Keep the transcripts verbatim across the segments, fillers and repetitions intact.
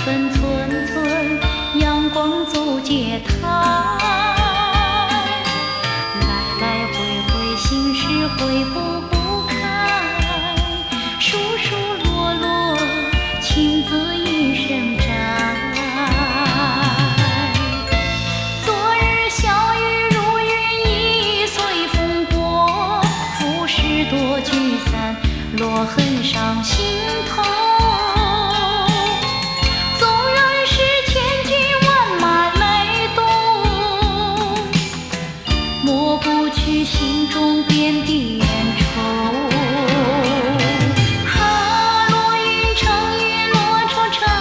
分寸寸，阳光走街台，来来回回，心事会不不开，疏疏落落，情字一声摘。昨日小雨如云，一随风过，浮世多聚散，落痕上心头。心中点点愁，啊，落云成雨，落愁成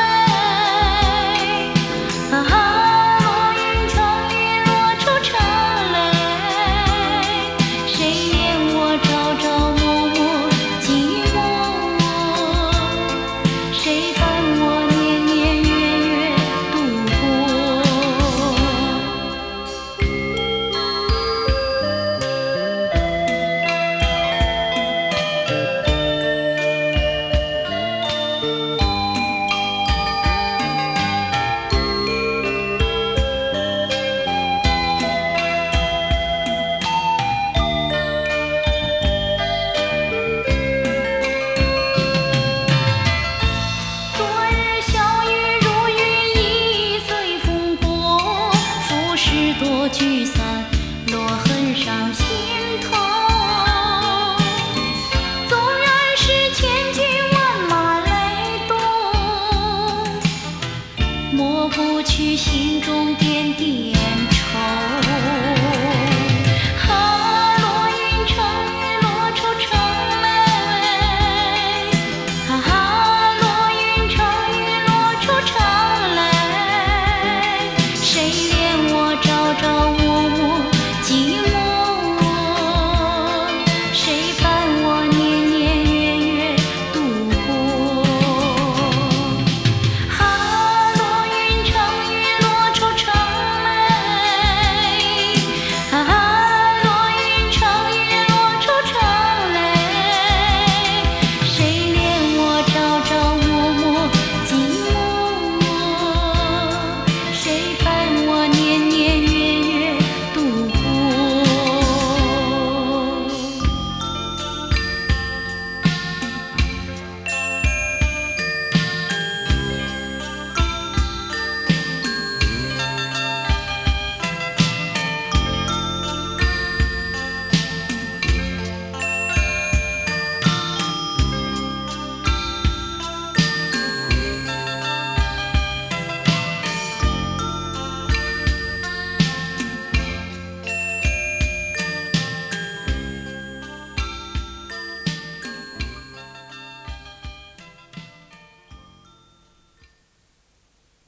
泪，啊，落云成雨，落愁成泪。谁言我朝朝暮暮寂寞？谁伴我年年月月度过？多聚散，落痕上心头。纵然是千军万马雷动，抹不去心中点点愁。